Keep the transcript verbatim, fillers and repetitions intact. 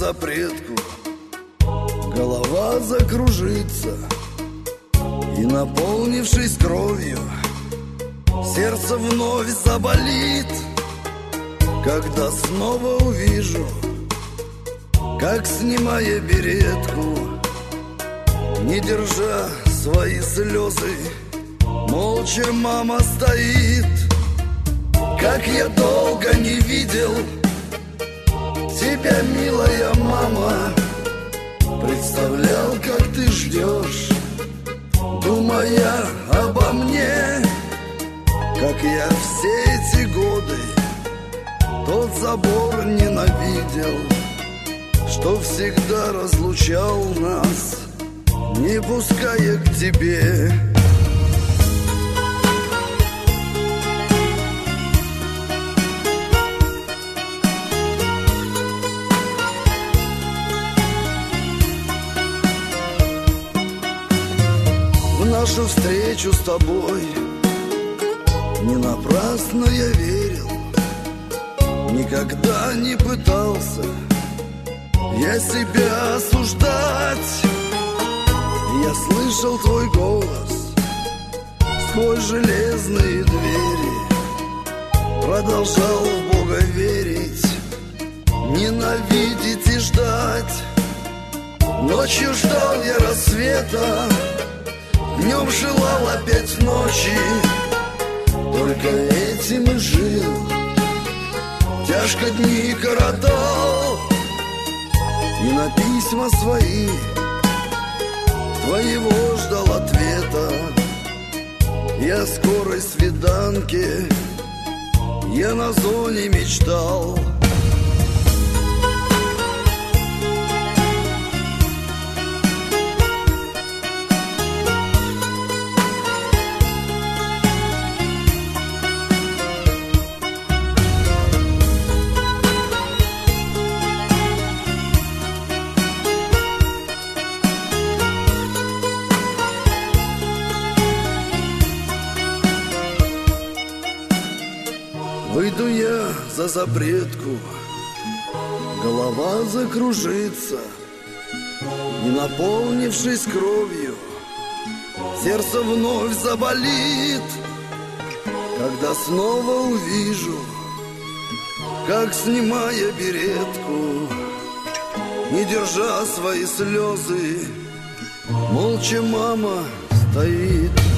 запретку, голова закружится, и, наполнившись кровью, сердце вновь заболит, когда снова увижу, как, снимая беретку, не держа свои слезы, молча мама стоит. Как я долго не видел тебя, милая мама, представлял, как ты ждешь, думая обо мне, как я все эти годы тот забор ненавидел, что всегда разлучал нас, не пуская к тебе. В нашу встречу с тобой не напрасно я верил, никогда не пытался я себя осуждать. Я слышал твой голос сквозь железные двери, продолжал в Бога верить, ненавидеть и ждать. Ночью ждал я рассвета, днем желал опять ночи, только этим и жил, тяжко дни коротал, и на письма свои твоего ждал ответа. И о скорой свиданке я на зоне мечтал. Выйду я за запретку, голова закружится, и, наполнившись кровью, сердце вновь заболит, когда снова увижу, как, снимая беретку, не держа свои слезы, молча мама стоит.